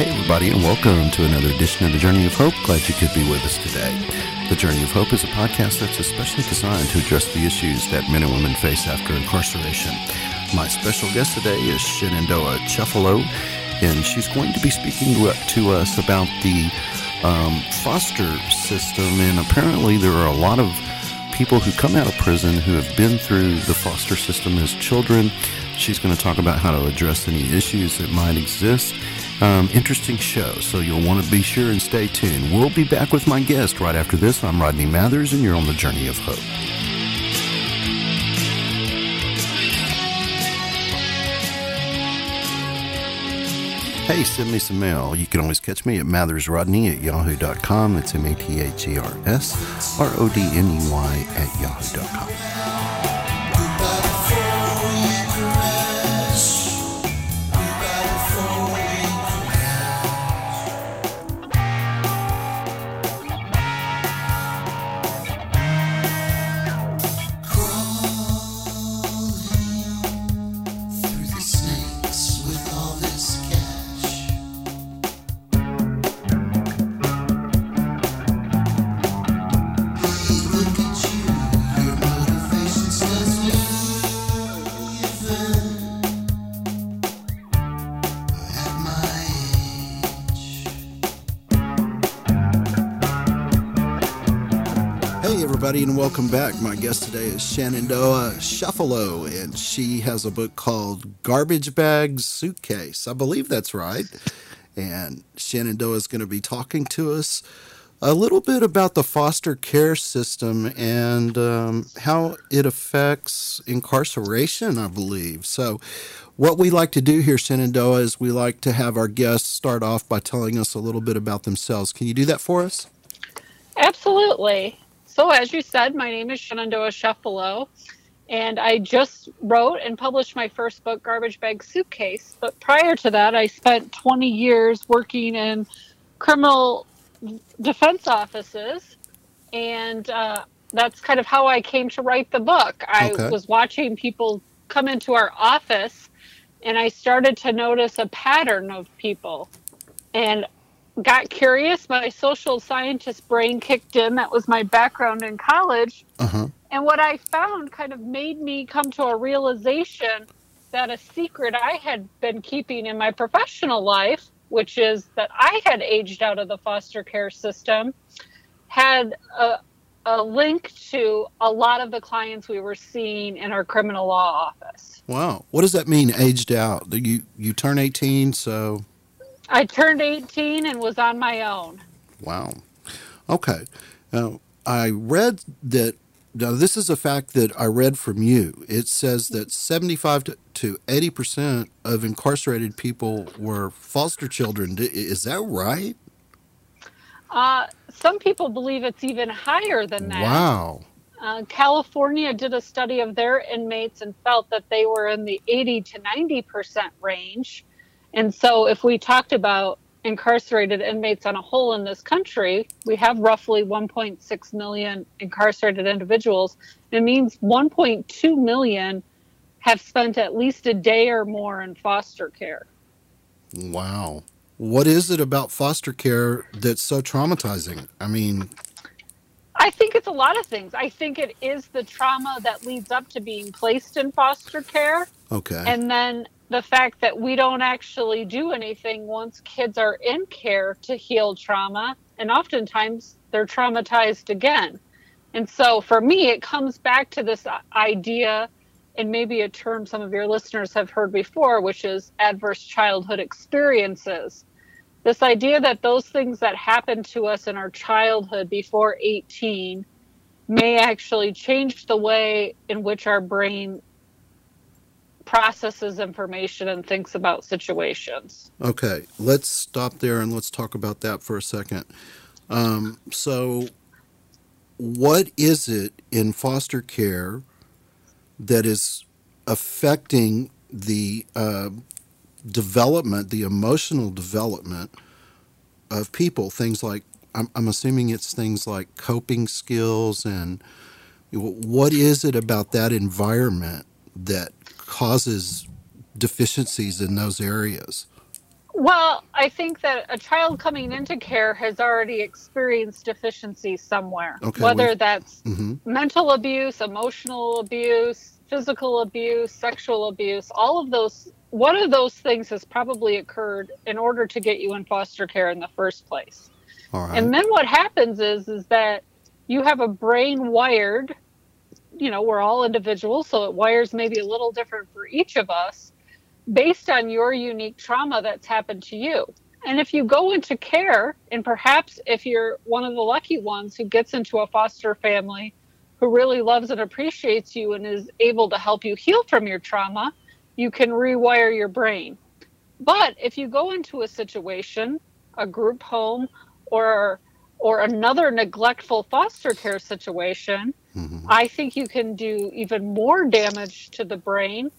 Hey everybody, and welcome to another edition of The Journey of Hope. Glad you could be with us today. The Journey of Hope is a podcast that's especially designed to address the issues that men and women face after incarceration. My special guest today is Shenandoah Chufalo, and she's going to be speaking to us about the foster system. And apparently there are a lot of people who come out of prison who have been through the foster system as children. She's going to talk about how to address any issues that might exist. Interesting show, so you'll want to be sure and stay tuned. We'll be back with my guest right after this. I'm Rodney Mathers, and you're on The Journey of Hope. Hey, send me some mail. You can always catch me at mathersrodney@yahoo.com. It's MATHERSRODNEY@yahoo.com. And welcome back. My guest today is Shenandoah Chufalo, and she has a book called Garbage Bag Suitcase. I believe that's right. And Shenandoah is going to be talking to us a little bit about the foster care system and how it affects incarceration, I believe. So what we like to do here, Shenandoah, is we like to have our guests start off by telling us a little bit about themselves. Can you do that for us? Absolutely. So as you said, my name is Shenandoah Chufalo, and I just wrote and published my first book, Garbage Bag Suitcase. But prior to that, I spent 20 years working in criminal defense offices, and that's kind of how I came to write the book. I was watching people come into our office, and I started to notice a pattern of people, and got curious. My social scientist brain kicked in. That was my background in college. And what I found kind of made me come to a realization that a secret I had been keeping in my professional life, which is that I had aged out of the foster care system, had a link to a lot of the clients we were seeing in our criminal law office. Wow. What does that mean, aged out? You turn 18, so... I turned 18 and was on my own. Wow. Okay. Now, I read that, now this is a fact that I read from you. It says that 75 to 80% of incarcerated people were foster children. Is that right? Some people believe it's even higher than that. Wow. California did a study of their inmates and felt that they were in the 80 to 90% range. And so if we talked about incarcerated inmates on a whole in this country, we have roughly 1.6 million incarcerated individuals. It means 1.2 million have spent at least a day or more in foster care. Wow. What is it about foster care that's so traumatizing? I think it's a lot of things. I think it is the trauma that leads up to being placed in foster care. Okay. And then the fact that we don't actually do anything once kids are in care to heal trauma, and oftentimes they're traumatized again. And so for me, it comes back to this idea, and maybe a term some of your listeners have heard before, which is adverse childhood experiences. This idea that those things that happen to us in our childhood before 18 may actually change the way in which our brain processes information and thinks about situations. Okay, let's stop there and let's talk about that for a second. So what is it in foster care that is affecting the development, the emotional development of people? Things like, I'm assuming it's things like coping skills, and what is it about that environment that causes deficiencies in those areas? Well, I think that a child coming into care has already experienced deficiency somewhere, Okay, whether that's mm-hmm. mental abuse, emotional abuse, physical abuse, sexual abuse, all of those, one of those things has probably occurred in order to get you in foster care in the first place. All right. And then what happens is that you have a brain wired, we're all individuals, so it wires maybe a little different for each of us based on your unique trauma that's happened to you. And if you go into care, and perhaps if you're one of the lucky ones who gets into a foster family who really loves and appreciates you and is able to help you heal from your trauma, you can rewire your brain. But if you go into a situation, a group home, or another neglectful foster care situation, Mm-hmm. I think you can do even more damage to the brain,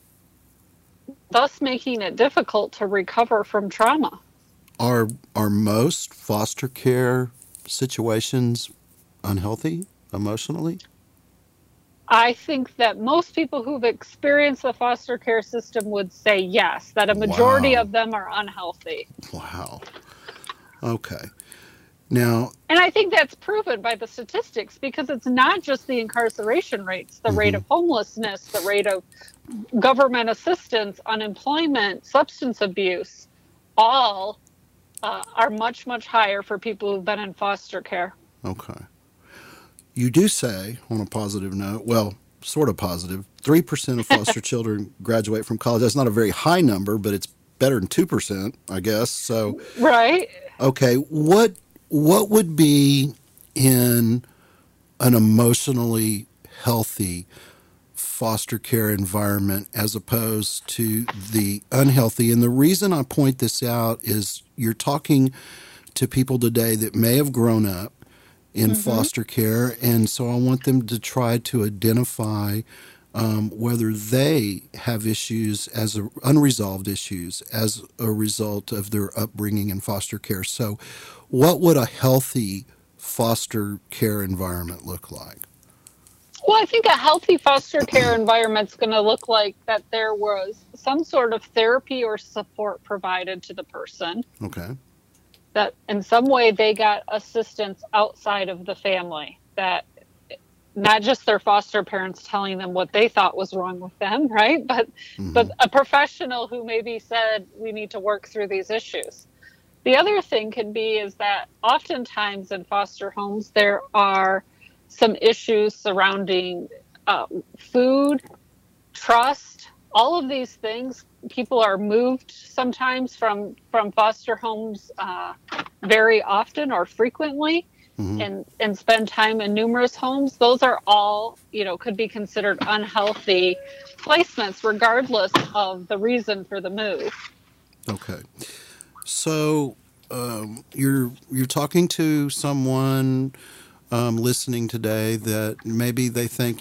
thus making it difficult to recover from trauma. Are most foster care situations unhealthy emotionally? I think that most people who've experienced the foster care system would say yes, that a majority Wow. of them are unhealthy. Wow. Okay. Now, And I think that's proven by the statistics because it's not just the incarceration rates, the rate mm-hmm. of homelessness, the rate of government assistance, unemployment, substance abuse, all are much, much higher for people who've been in foster care. Okay. You do say, on a positive note, well, sort of positive, 3% of foster children graduate from college. That's not a very high number, but it's better than 2%, I guess. So, Right. okay, what would be in an emotionally healthy foster care environment as opposed to the unhealthy? And the reason I point this out is you're talking to people today that may have grown up in Mm-hmm. foster care, and so I want them to try to identify whether they have issues unresolved issues as a result of their upbringing in foster care. So, what would a healthy foster care environment look like? Well, I think a healthy foster care environment is going to look like that there was some sort of therapy or support provided to the person, Okay. that in some way they got assistance outside of the family, that not just their foster parents telling them what they thought was wrong with them, right? But Mm-hmm. a professional who maybe said, we need to work through these issues. The other thing can be is that oftentimes in foster homes, there are some issues surrounding food, trust, all of these things. People are moved sometimes from foster homes very often or frequently, Mm-hmm. and spend time in numerous homes. Those are all, could be considered unhealthy placements, regardless of the reason for the move. Okay. So you're talking to someone listening today that maybe they think,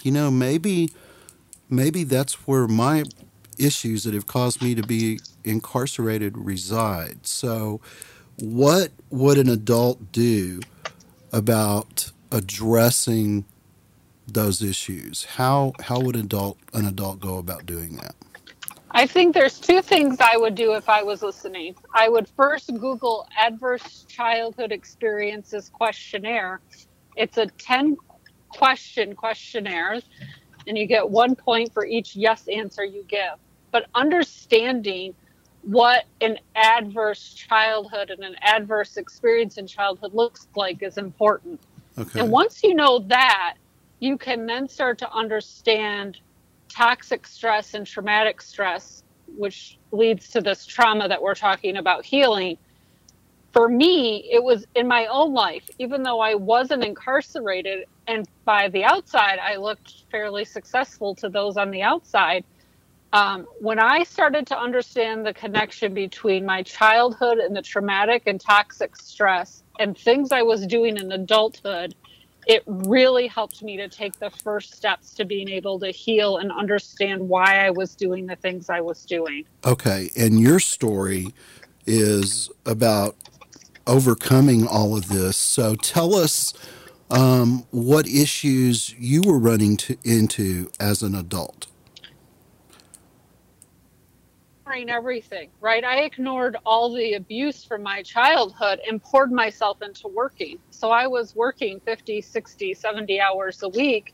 maybe that's where my issues that have caused me to be incarcerated reside. So, what would an adult do about addressing those issues? How would an adult go about doing that? I think there's two things I would do if I was listening. I would first Google Adverse Childhood Experiences Questionnaire. It's a 10-question questionnaire, and you get 1 point for each yes answer you give. But understanding what an adverse childhood and an adverse experience in childhood looks like is important. Okay. And once you know that, you can then start to understand toxic stress and traumatic stress, which leads to this trauma that we're talking about healing. For me, it was in my own life, even though I wasn't incarcerated, and by the outside, I looked fairly successful to those on the outside. When I started to understand the connection between my childhood and the traumatic and toxic stress and things I was doing in adulthood, it really helped me to take the first steps to being able to heal and understand why I was doing the things I was doing. Okay. And your story is about overcoming all of this. So tell us what issues you were running into as an adult. ignoring everything, right? I ignored all the abuse from my childhood and poured myself into working. So I was working 50, 60, 70 hours a week,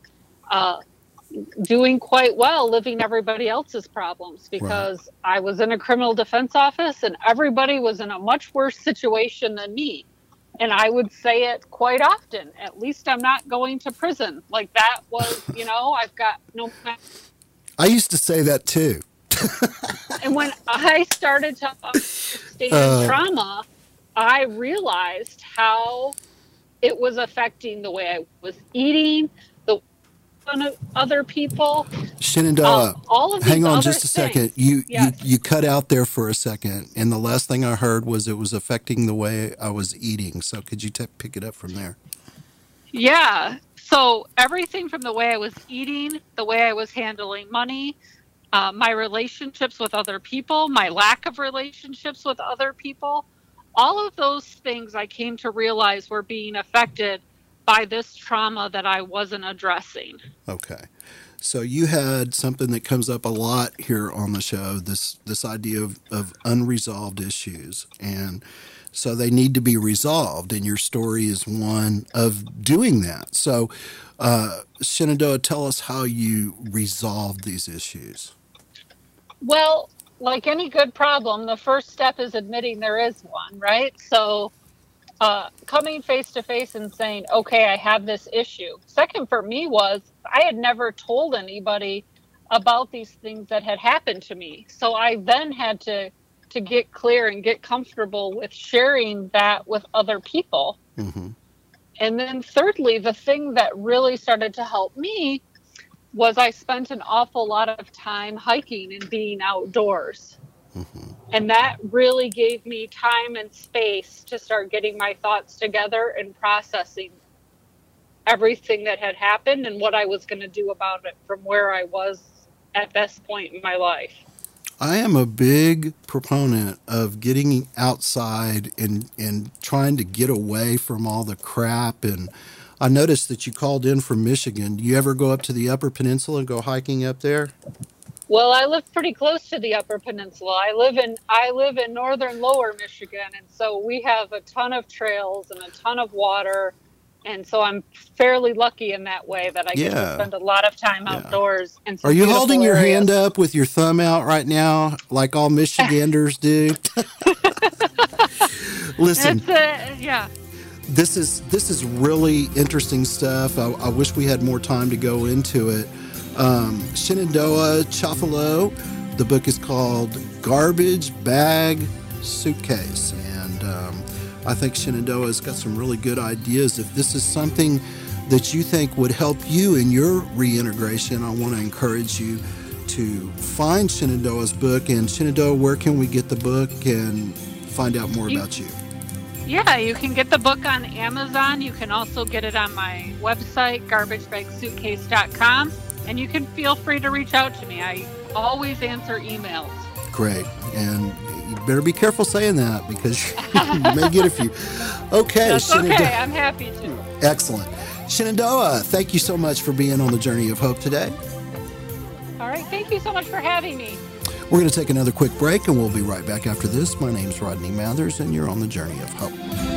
doing quite well, living everybody else's problems, because I was in a criminal defense office and everybody was in a much worse situation than me. And I would say it quite often, at least I'm not going to prison. Like, that was, I've got no... I used to say that too. And when I started to understand trauma, I realized how it was affecting the way I was eating, the other people. Shenandoah, all of hang on other just a second. things. You cut out there for a second, and the last thing I heard was it was affecting the way I was eating. So could you pick it up from there? Yeah. So everything from the way I was eating, the way I was handling money, my relationships with other people, my lack of relationships with other people, all of those things I came to realize were being affected by this trauma that I wasn't addressing. Okay. So you had something that comes up a lot here on the show, this idea of unresolved issues. And so they need to be resolved, and your story is one of doing that. So, Shenandoah, tell us how you resolved these issues. Well, like any good problem, the first step is admitting there is one, right? So coming face to face and saying, okay, I have this issue. Second for me was I had never told anybody about these things that had happened to me. So I then had to get clear and get comfortable with sharing that with other people. Mm-hmm. And then thirdly, the thing that really started to help me was I spent an awful lot of time hiking and being outdoors. Mm-hmm. And that really gave me time and space to start getting my thoughts together and processing everything that had happened and what I was going to do about it from where I was at this point in my life. I am a big proponent of getting outside and trying to get away from all the crap. And I noticed that you called in from Michigan. Do you ever go up to the Upper Peninsula and go hiking up there? Well, I live pretty close to the Upper Peninsula. I live in northern Lower Michigan, and so we have a ton of trails and a ton of water. And so I'm fairly lucky in that way that I get to spend a lot of time outdoors. And are you holding your hand up with your thumb out right now, like all Michiganders do? Listen, this is really interesting stuff. I wish we had more time to go into it. Shenandoah Chafalo, the book is called Garbage Bag Suitcase, and I think Shenandoah has got some really good ideas. If this is something that you think would help you in your reintegration, I want to encourage you to find Shenandoah's book. And Shenandoah, where can we get the book and find out more about you? Yeah, you can get the book on Amazon. You can also get it on my website, garbagebagsuitcase.com. And you can feel free to reach out to me. I always answer emails. Great. And you better be careful saying that, because you may get a few. Okay. That's okay. I'm happy to. Excellent. Shenandoah, thank you so much for being on the Journey of Hope today. All right. Thank you so much for having me. We're going to take another quick break, and we'll be right back after this. My name's Rodney Mathers, and you're on the Journey of Hope.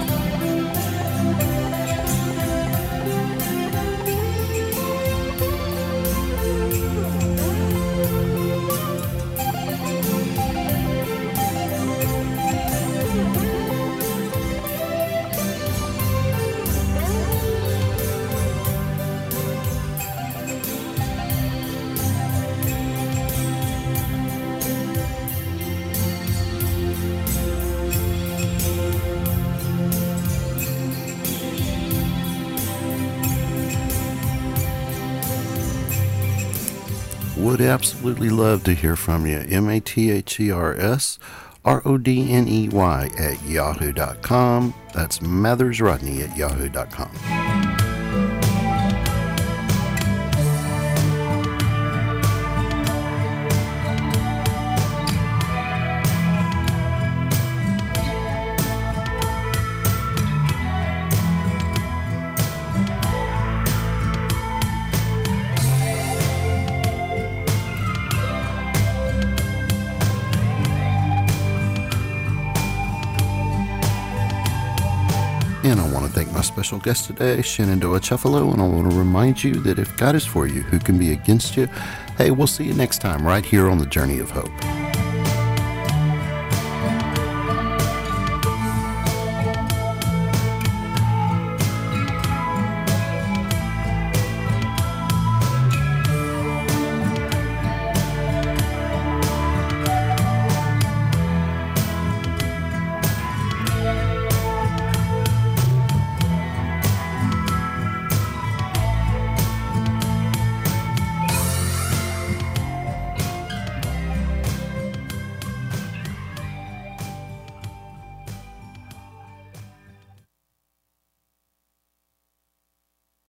Would absolutely love to hear from you. MathersRodney@yahoo.com. That's MathersRodney@yahoo.com. And I want to thank my special guest today, Shenandoah Cephalo, and I want to remind you that if God is for you, who can be against you? Hey, we'll see you next time right here on The Journey of Hope.